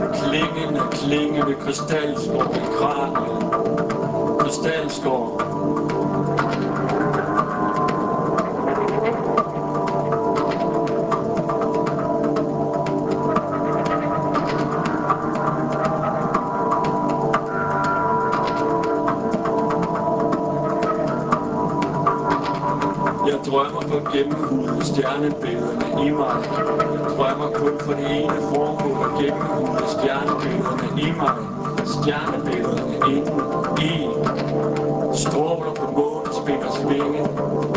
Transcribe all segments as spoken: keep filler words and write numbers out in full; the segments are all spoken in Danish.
klingende, klingende krystalskår i kraniet. Krystalskår. Jeg drømmer for gennemhude stjernebillederne i mig. Drømmer kun for det ene formål at gennemhude stjernebillederne i mig. Stjernebillederne inden i. Stråler på månespinders vinge.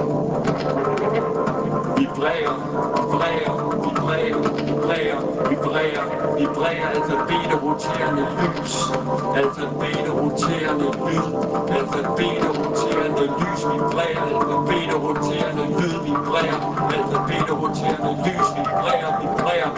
Vibrerer, vibrerer, vibrerer, vibrerer, vibrerer, vibrerer alfabeter roterende lys. Alfabeter roterende lyd. Alfabeter roterende lys vibrerer. Alfabeter roterende lyd vibrerer. Alfabeter roterende lys vibrerer, vibrerer.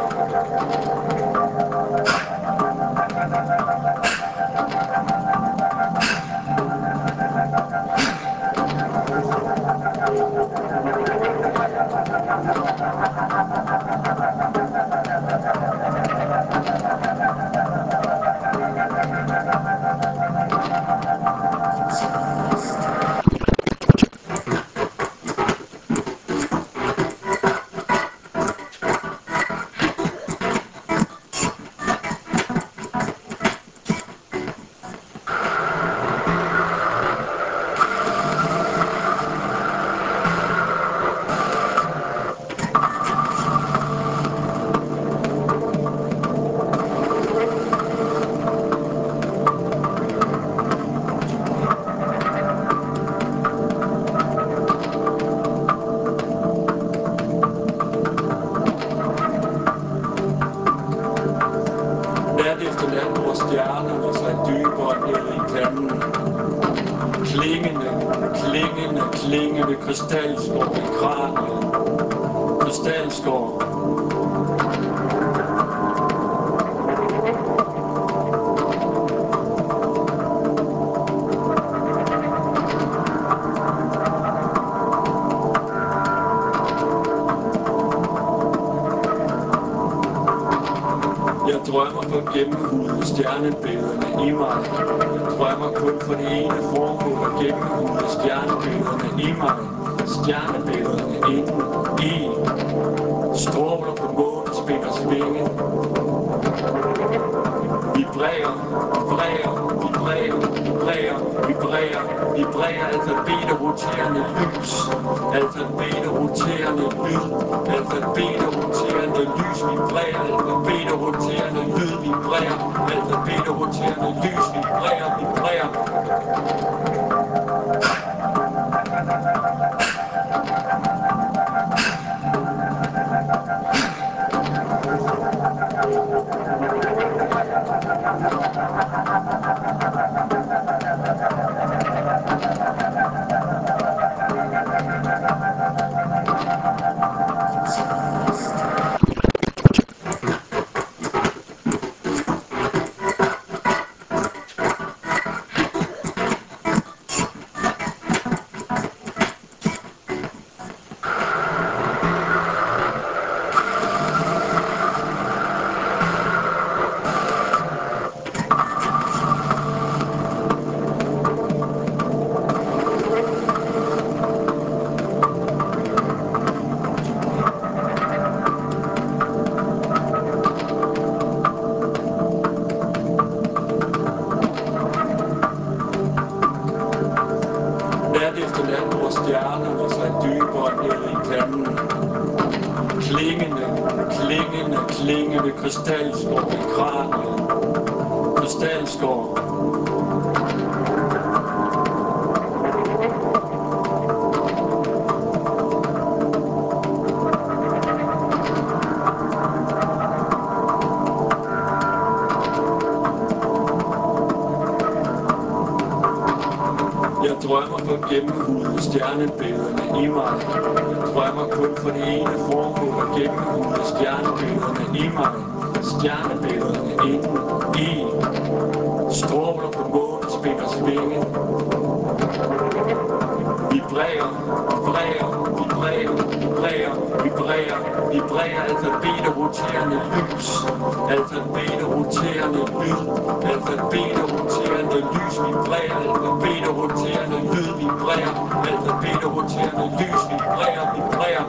Nat efter nat borer stjernerne sig dybere ned i kanden. Klingende, klingende, klingende krystalskår i kraniet. Krystalskår. Jeg drømmer for gennemhude stjernebillederne i mig. Drømmer kun for det ene formål at gennemhude stjernebillederne i mig. Stjernebillederne inden i. Stråler på månespinders vinge. Vibrerer, vibrerer, vibrerer, vibrerer, vibrerer, vibrerer alfabeter roterende lys. Alfabeter roterende lyd. Alfabeter roterende lys vibrerer. Alfabeter roterende lyd vibrerer. Alfabeter roterende lys vibrerer, vibrerer. Nat efter nat borer stjernerne sig dybere ned i kanden. Klingende, klingende, klingende krystalskår i kraniet. Krystalskår. Jeg drømmer for gennemhude stjernebillederne i mig. Drømmer kun for det ene formål at gennemhude stjernebillederne i mig. Stjernebillederne inden i. Stråler på månespinders vinge. Vibrerer, vibrerer, vibrerer. vibrerer, vibrerer, vibrerer, vibrerer, alfabet og roterende lys, alfabet og roterende lyd, alfabet og roterende lys, vibrerer, alfabet og roterende lyd, vibrerer, alfabet og roterende lys, vibrerer, vibrerer.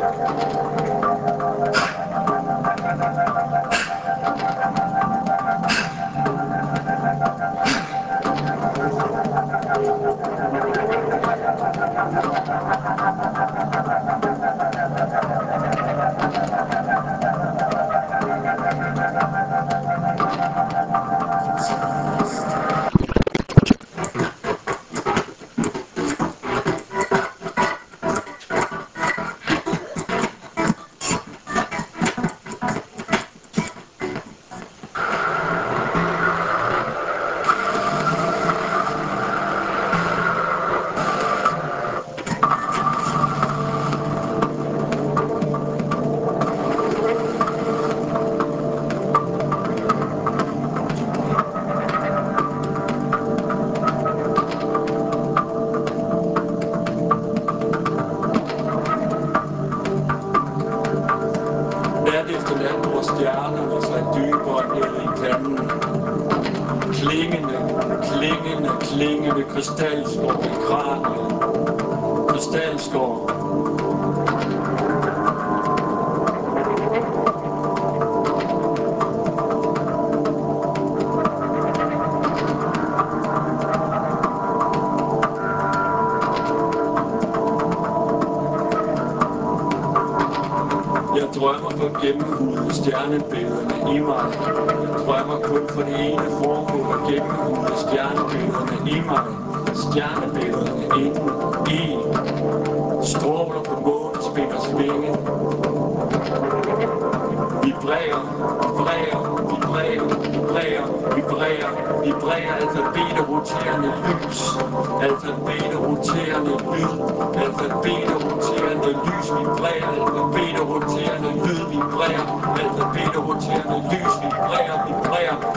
Nat efter nat hvor stjernerne sig dybere ned i kanden. Klingende, klingende, klingende krystalskår i kraniet. Krystalskår. Jeg drømmer for gennemhudet stjernebillederne i mig. Drømmer kun for det ene formål at gennemhude stjernebillederne i mig. Stjernebillederne inden i. Stråler på månespinders vinge. Vibrerer, vibrerer, vibrerer, vibrerer, vibrerer, vibrerer, alfabet og roterende lys, alfabet og roterende lyd, alfabet og roterende lys, vibrerer, alfabet og roterende lyd, vibrerer, alfabet og roterende lys, vibrerer, vibrerer.